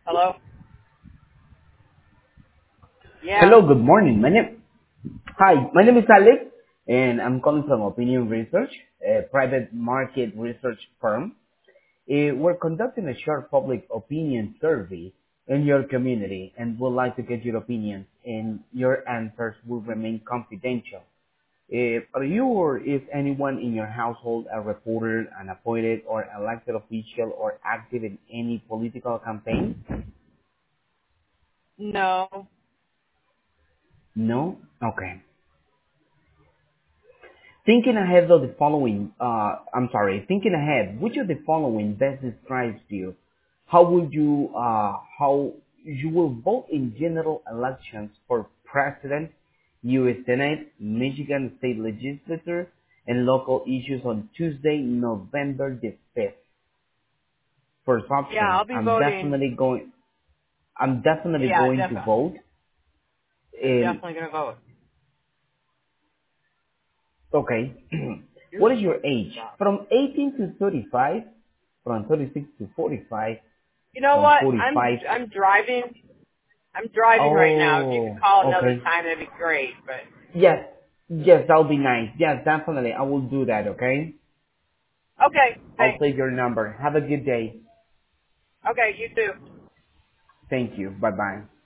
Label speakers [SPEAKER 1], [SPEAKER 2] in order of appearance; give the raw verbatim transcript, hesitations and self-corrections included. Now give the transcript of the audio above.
[SPEAKER 1] Hello? Yeah.
[SPEAKER 2] Hello, good morning. My name, hi, my name is Alex, and I'm calling from Opinion Research, a private market research firm. Eh, we're conducting a short public opinion survey in your community and would like to get your opinions, and your answers will remain confidential. If are you or is anyone in your household a reporter, an appointed or elected official, or active in any political campaign?
[SPEAKER 1] No.
[SPEAKER 2] No? Okay. Thinking ahead of the following, uh, I'm sorry, thinking ahead, which of the following best describes you? How would you, uh, how you will vote in general elections for president, U S Senate, Michigan State Legislature, and local issues on Tuesday, November the fifth? First
[SPEAKER 1] Yeah,
[SPEAKER 2] option,
[SPEAKER 1] I'll be
[SPEAKER 2] I'm
[SPEAKER 1] voting.
[SPEAKER 2] definitely going, I'm definitely
[SPEAKER 1] Yeah,
[SPEAKER 2] going to
[SPEAKER 1] definitely.
[SPEAKER 2] vote.
[SPEAKER 1] I'm
[SPEAKER 2] And,
[SPEAKER 1] definitely gonna vote.
[SPEAKER 2] okay,
[SPEAKER 1] You're
[SPEAKER 2] what is your
[SPEAKER 1] supposed to
[SPEAKER 2] age?
[SPEAKER 1] stop.
[SPEAKER 2] From eighteen to thirty-five? From thirty-six to forty-five,
[SPEAKER 1] You know
[SPEAKER 2] from
[SPEAKER 1] what? I'm
[SPEAKER 2] forty-five.
[SPEAKER 1] I'm driving. I'm driving right now. If you could
[SPEAKER 2] Oh,
[SPEAKER 1] call another
[SPEAKER 2] okay.
[SPEAKER 1] time, that'd be great. But
[SPEAKER 2] Yes, yes, that'll be nice. Yes, definitely. I will do that, okay?
[SPEAKER 1] okay,
[SPEAKER 2] I'll
[SPEAKER 1] thanks.
[SPEAKER 2] save your number. Have a good day.
[SPEAKER 1] Okay, you too.
[SPEAKER 2] Thank you. Bye-bye.